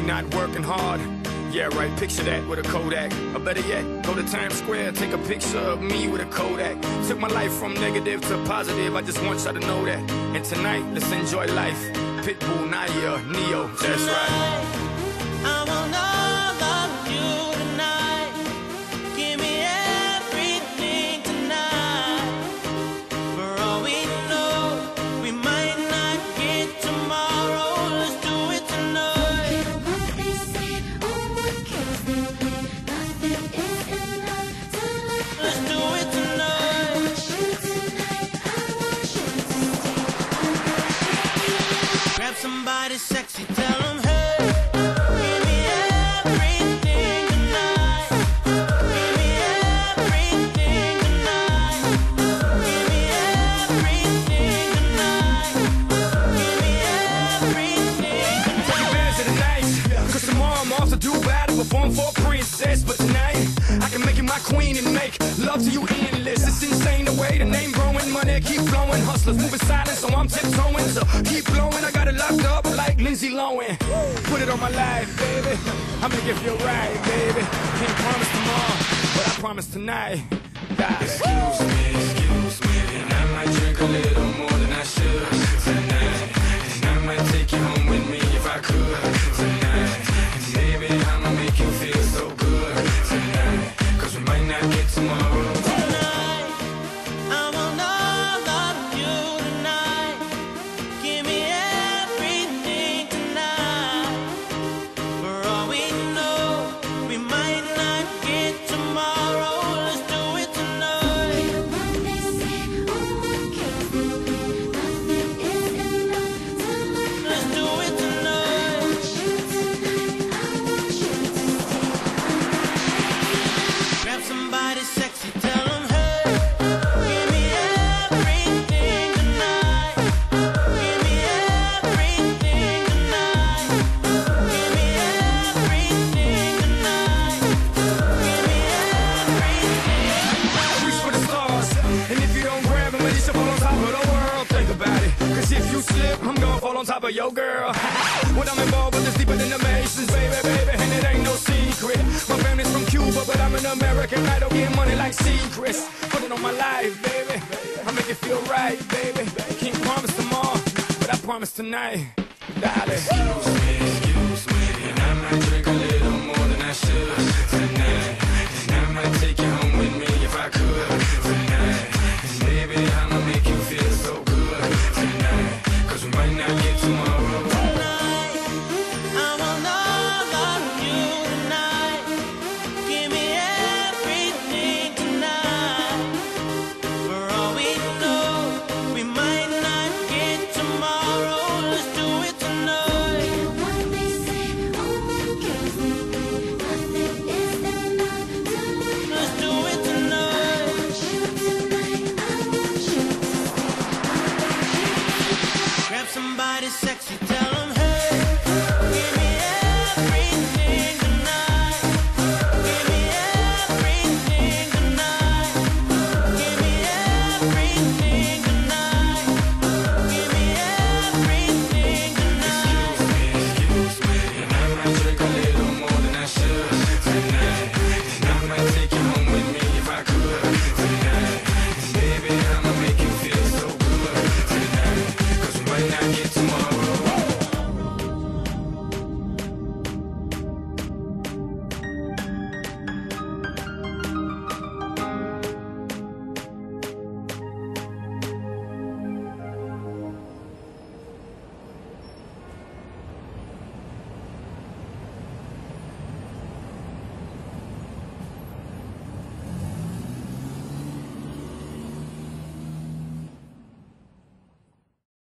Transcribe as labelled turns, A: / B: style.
A: not working hard. Yeah, right, picture that with a Kodak. Or better yet, go to Times Square, take a picture of me with a Kodak. Took my life from negative to positive, I just want y'all to know that. And tonight, let's enjoy life. Pitbull, Naya, Neo, that's right.
B: I want all of you tonight. Give me everything tonight. For all we know, we might not get tomorrow. Let's do it tonight.
C: What they say, or what kills they play. Nothing is enough to live.
B: Let's do it tonight.
C: I want you tonight. I want you to stay.
B: Grab somebody sexy, tell them hey. Give me everything tonight. Give me everything tonight. Give me everything tonight. Give me everything
A: Take advantage of the night, cause tomorrow I'm off to Dubai to perform for a princess. But tonight, I can make you my queen and make love to you endless. It's insane the way the name growing, money keep flowing. Hustlers moving silent, so I'm tiptoeing. So keep blowing, I got it locked up like Lindsay Lohan. Put it on my life, baby, I'll make it feel right, baby. Can't promise tomorrow, but I promise tonight. Excuse me, and I might drink a little more than I should tonight. And I might take you home with me if I could tonight. And baby, I'ma make you feel so good tonight, cause we might not get tomorrow.
B: tonight. I want all of you tonight. Give me everything tonight. For all we know, we might not get tomorrow. Let's do it tonight.
C: What they say, or what kills they play. Nothing is enough to live.
B: Let's do it tonight.
C: I want you tonight. I want you to stay.
B: Grab somebody sexy, tell them hey. Give me everything tonight. Give me everything tonight. Give me everything tonight. Give me everything.
A: Reach for the stars, and if you don't grab them, at least you fall on top of the world. Think about it, cause if you slip, I'm gonna fall on top of your girl. When I'm involved with this deeper than the Masons, baby, and it ain't no secret. My family's from Cuba, but I'm an American. I don't get money like secrets. Put it on my life, baby, I make it feel right, baby. Can't promise tomorrow, but I promise tonight, darling. Excuse me.